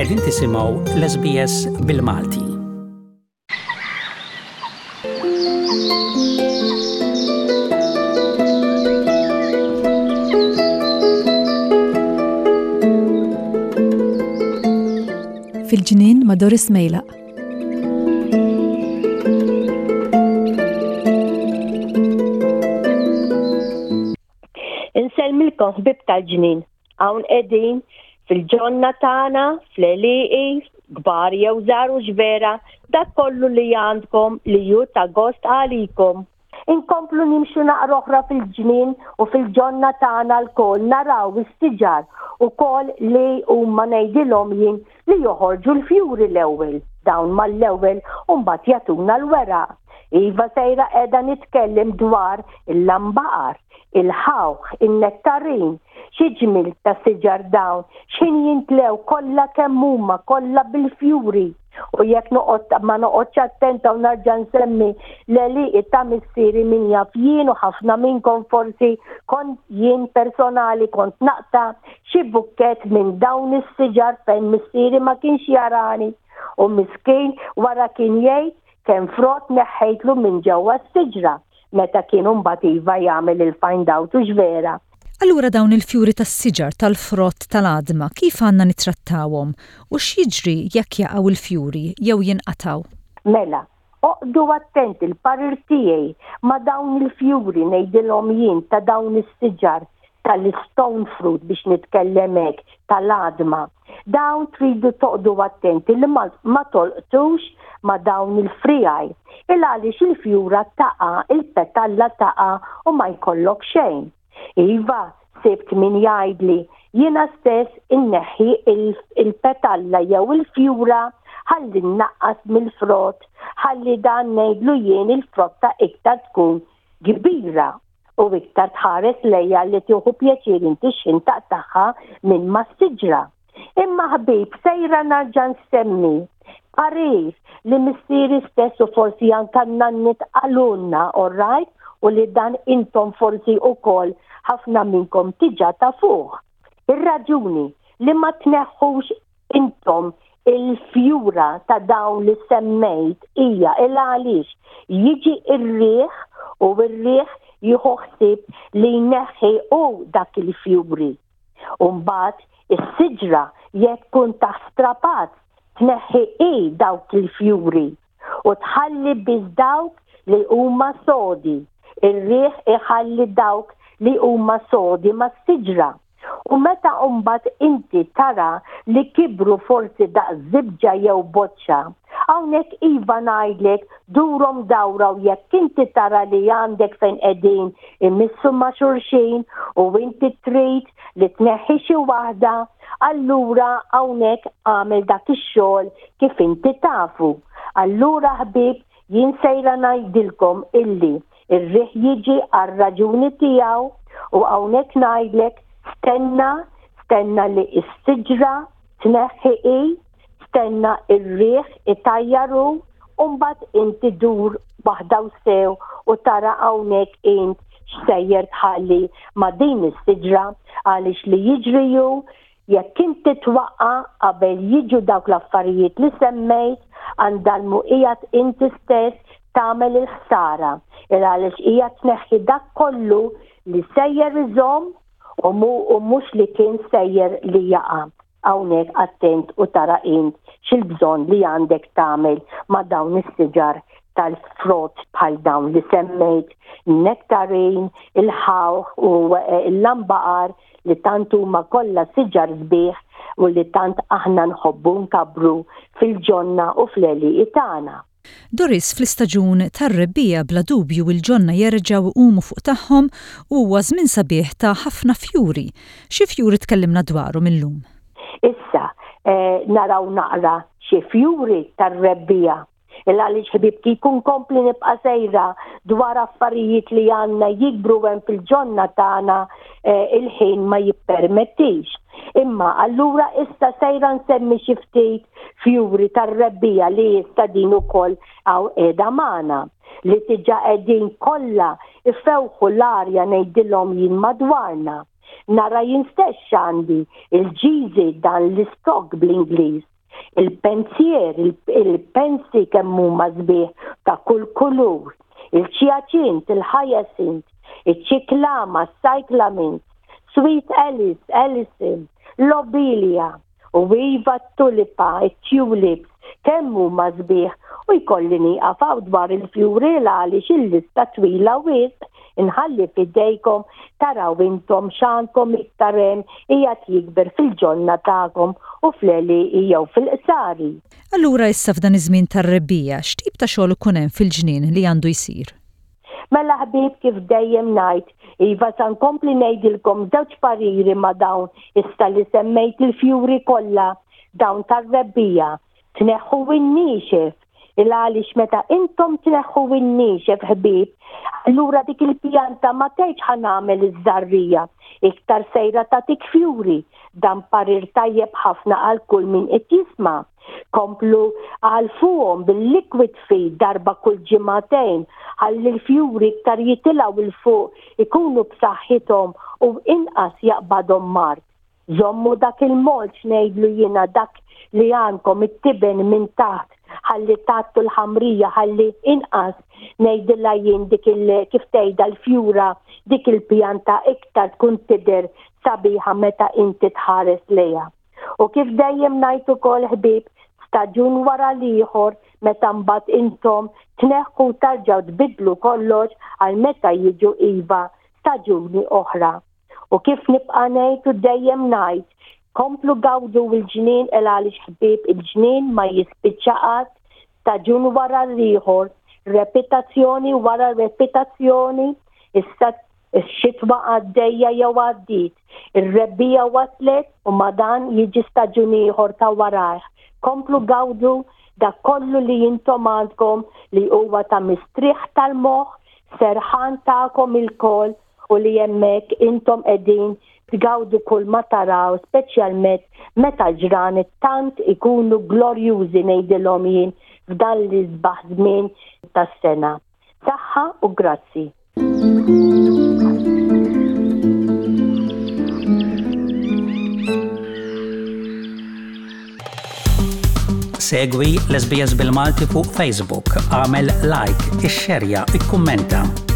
Qegħdin tisimgħu l-SBS bil-Malti. Fil-ġnien ma' Doris Mejlaq. Inselmilkom ħbib tal-ġnien, hawn qegħdin fil-ġonna tagħna, fl-Eliqi, kbar jew żgħar u ġvera, dak kollu li għandkom li ju ta' gost għalikom. Inkomplu nimxu naqra oħra fil-ġnien u fil-ġonna tagħna l-koll naraw is-siġar ukoll li huma ngħidilhom jien li joħorġu l-fjuri l-ewwel, dawn mal-ewwel u mbagħad jagħtuna l-weraq. Iva sejra qiegħda nitkellem dwar il-lambaqar, il-ħawħ, il-nettarin, xi ġmil ta' siġar dawn, x'in jintlew kollha kemm huma, kollha bil-fjuri. U jekk ma noqgħodx attenta u narġa' nsemmi l-Eliqi ta' missieri min jaf jien u ħafna minnkom forsi kont jien personali kont naqta' xi bukkett minn dawn is-siġar fejn missieri ma kienx jarani u miskien wara kien jgħid kemm frott neħħejtlu minn ġewwa s-siġra meta kienu mbagħad iva jagħmel il-find out u ġvera. Allura dawn il-fjuri tas-siġar tal-frott tal-adma kif għandna nittrattawhom u x'jiġri jekk jaqgħu il-fjuri jew jinqataw? Mela, oqdu attent il-parir tiegħi ma' dawn il-fjuri ngħidilhom jien ta' dawn is-siġar tal-stone fruit biex nitkellem hekk tal-adma. Dawn tridu toqdu attenti li ma tolqtux ma' dawn il-frijaj. Għaliex il-fjura taqa', il-petalla taqa' u ma jkollok xejn. Iva, sibt min jgħidli, jiena stess inneħħi il-petalla jew il-fjura ħalli naqqas mill-frott, ħalli dan ngħidlu jien il-frotta iktar tkun kbira u iktar tħares lejha li tieħu pjaċir inti x'intaq tagħha minn ma s-siġra. Imma ħbib sejra narġa' nsemmi parir li missieri stess u forsi anke nannit qalulna, all right? U li dan intom forsi ukoll ħafna minnkom tiġa ta' fuq. Ir-raġuni li ma tneħħux intom il-fjura ta' dawn li semmejt hija għaliex jiġi ir-riħ u r-riħ jieħu ħsieb li jneħħi u dak il-fjuri. U mbagħad is-siġra jekk tkun ta' strapat tneħħi dawk il-fjuri u tħalli biss dawk li huma sodi. Ir-riħ iħalli dawk li huma sodi ma' s-siġra. U meta mbagħad inti tara li kibru forsi daq żibġa jew boċċa, hawnhekk iva ngħidlek durhom dawra u jekk inti tara li għandek fejn qegħdin imissu ma' xulxin u inti trid li tneħħi xi waħda, allura hawnhekk għamel dak ix-xogħol kif inti tafu. Allura ħbieb jien sejra ngħidilkom illi ir-riħ jiġi għar-raġuni tiegħu u hawnhekk ngħidlek stenna li s-siġra tneħħi, stenna ir-riħ itajjaru u mbagħad inti dur waħda u sew u tara hawnhekk int x'sejjer tħalli ma' din is-siġra għaliex li jiġri ju jekk inti twaqqa' qabel jiġu dawk l-affarijiet li semmejt għandalmu qiegħed inti stess tagħmel il-ħsara. Għaliex hija tneħħi dak kollu li sejjer iżomm u mhux li kien sejjer li jaqa'. Hawnhekk attent u tara int x'il-bżonn li għandek tagħmel ma' dawn is-siġar tal-frott bħal dawn li semmejt, nektarin, il-ħawħ u l-lambaqar li tant huma kollha siġar sbieħ u li tant aħna nħobbu nkabru fil-ġonna u fl-Eliqi tagħna. Doris, fl-istaġun tar-rebbija bla dubju il-ġonna jerġgħu jqumu fuq tagħhom u huwa żmien sabiħ ta' ħafna fjuri. Xi fjuri tkellimna dwarhom illum? Issa naraw naqra xi fjuri tar-rebbija. Għaliex ħbibki jkun kompli nibqa' sejra dwar affarijiet li għandna jikbru hemm fil-ġonna tagħna il-ħin ma jippermettix. Imma allura issa sejra nsemmi xi ftit fjuri tar-rebbija li issa din ukoll hawn qiegħda magħna li tiġa qegħdin kollha ifewħu l-arja ngħidilhom jien madwarna. Nara jinstess għandi il-ġiżi dan l-istog bl-Ingliż il-pensier, il-pensi kemm huma sbieħ ta' kull kulur, il-ċiaċint, il-ħajasint, il-ċiklama, cyclamint, sweet alice, alicin, lobelia, u iva tulipa, tulips, kemm huma sbieħ u jkolli nieqaf dwar il-fjuri għaliex il-lista twila wisq inħalli fidejkom taraw intom x'għandkom iktar hemm qiegħed jikber fil-ġonna tagħkom u fl-eli jew fil-qsari. Allura issa f'dan iż-żmien tar-rebbija x'tip ta' xogħol ikun hemm fil-ġnien li għandu jsir? Mela ħbieb kif dejjem ngħid, iva sa nkompli ngħidilkom żewġ pariri ma' dawn issa li semmejt il-fjuri kollha dawn tar-rebbija. Tneħħu in-niexef għaliex meta intom tneħħu in-niexef ħbieb, allura dik il-pjanta ma tgħidx ħanagħmel iż-żarrija, iktar sejra tagħtik fjuri, dan parir tajjeb ħafna għal kull min qed jisma'. Komplu għalfuhom bil-liquid feed darba kull ġimagħtejn ħalli l-fjuri iktar jitilgħu il fuq ikunu b'saħħithom u inqas jaqbadhom mart. Żommu dak il-molġ ngħidlu jiena dak li għandkom it-tiben minn taħt ħalli tattu l-ħamrija ħalli inqas ngħidilha jien dik kif tgħidha l-fjura dik il-pjanta iktar tkun tidher sabiħa meta inti tħares lejha. U kif dejjem ngħid ukoll ħbieb staġun wara l-ieħor meta mbagħad intom tneħħu tarġgħu tbiddlu kollox għal meta jiġu iva staġuni oħra. U kif nibqa' ngħid u dejjem ngħid komplu gawdu il-ġnien għaliex ħbieb il-ġnien ma jispiċċa qatt staġun wara l-ieħor, repetazzjoni wara repetazzjoni, issa x-xitwa għaddejja jew għaddiet, ir-rebbija waslet u ma dan jiġi staġun ieħor ta' warah. Komplu gawdu dak kollu li jintom għandkom li huwa ta' mistrieħ tal-moħħ, serħan tagħkom il-koll u li hemmhekk intom qegħdin tgawdu kull ma taraw, speċjalment meta ġranet tant ikunu glorjużi ngħidilhom jien f'dan l-isbaħ żmien tas-sena. Saħħa u grazzi. Segwi l-SBS bil-Malti fuq Facebook, għamel like, ixxerja, ikkummenta.